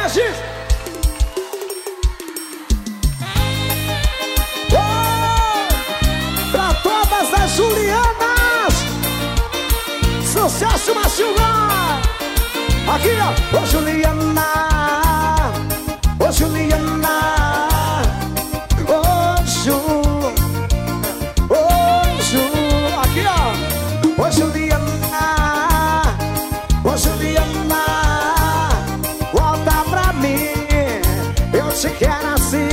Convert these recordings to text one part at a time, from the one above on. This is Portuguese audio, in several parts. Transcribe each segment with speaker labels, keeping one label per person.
Speaker 1: hoje. Pra todas as Julianas, sucesso Maciuá. Aqui ó, ô Juliana, ô Juliana, ô Ju, ô Ju. Aqui ó, ô Juliana, ô Juliana, volta pra mim, eu te quero assim.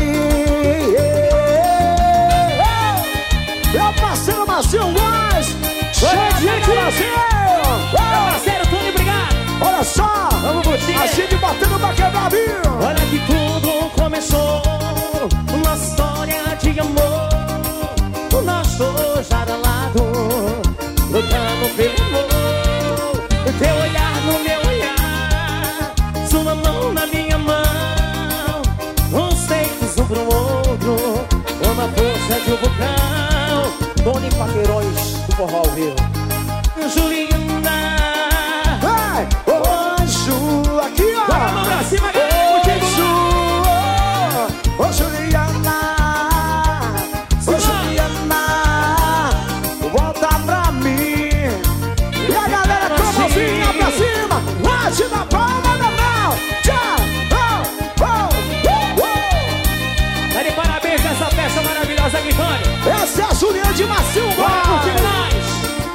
Speaker 1: Meu parceiro Macio mais, cheio de gente Brasil.
Speaker 2: Meu parceiro Tony, obrigado.
Speaker 1: Olha só,
Speaker 2: vamos curtir.
Speaker 1: A gente batendo pra quebrar, viu?
Speaker 2: Olha que tudo começou, uma história de amor. Nós dois lado a lado, lutando pelo amor. O teu olhar no meu olhar, sua mão na minha mão, uns feitos um pro outro, como a força de um vulcão. Tony Paqueiroz do Forró ao Vivo. Juliana,
Speaker 1: vai, ô Ju, aqui ó.
Speaker 2: joga a mão pra cima, galera, contigo.
Speaker 1: Ô Juliana, ô Juliana, volta pra mim. E a galera com a mãozinha pra cima, bate na palma da mão. Tchau,
Speaker 2: Tá de parabéns nessa festa maravilhosa aqui, Tony.
Speaker 1: essa é a Juliana de Macio.
Speaker 2: Bora curtir nós.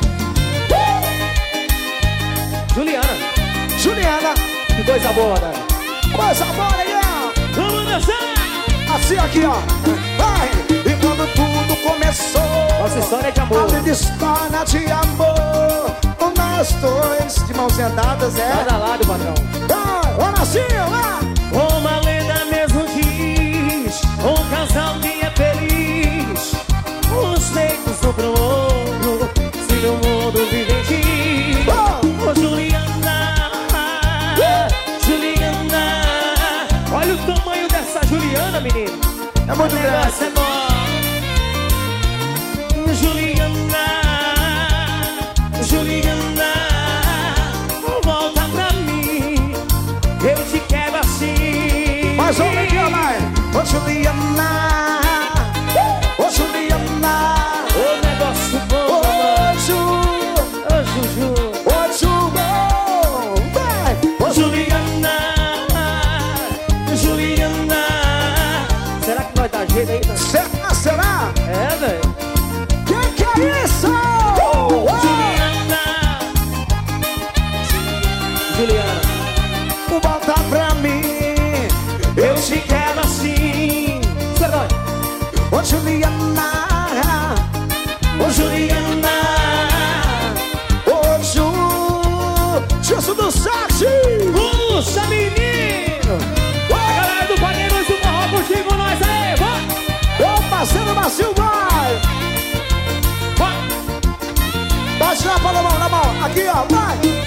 Speaker 2: Juliana,
Speaker 1: Juliana,
Speaker 2: que coisa boa, né?
Speaker 1: coisa boa aí, ó.
Speaker 2: Vamos dançar.
Speaker 1: Assim aqui, ó. Vai. E quando tudo começou,
Speaker 2: Nossa história é de amor.
Speaker 1: a linda história de amor. Nós dois de mãos dadas, é.
Speaker 2: Lado a lado, patrão.
Speaker 1: Vai, olha assim, lá.
Speaker 2: Uma lenda mesmo diz, um casal que é feliz, os feitos um pro outro, se no mundo vivem diz. Ô Juliana, Juliana, olha o tamanho dessa Juliana, menino.
Speaker 1: É muito grande.
Speaker 2: Negócio é bom. Juliana, Juliana, volta pra mim, eu te quero assim.
Speaker 1: Mais uma aqui, ó, vai. Ô Juliana, ô Juliana,
Speaker 2: O negócio bom,
Speaker 1: ô Ju,
Speaker 2: ô Juju,
Speaker 1: ô Ju, vai. Ô
Speaker 2: Juliana, Juliana. Será que vai dar jeito aí?
Speaker 1: Será?
Speaker 2: É, velho.
Speaker 1: Que é isso?
Speaker 2: Juliana, Juliana,
Speaker 1: Volta pra mim,
Speaker 2: eu te quero assim. Perdão.
Speaker 1: ô Juliana,
Speaker 2: Ô Juliana,
Speaker 1: ô Ju, Justo do Sexy.
Speaker 2: puxa menino. A galera do Pagueiros do Forró contigo, nós aí, vai.
Speaker 1: Ô parceiro Macio, vai.
Speaker 2: Vai.
Speaker 1: Bate na palma, na mão, aqui ó, vai.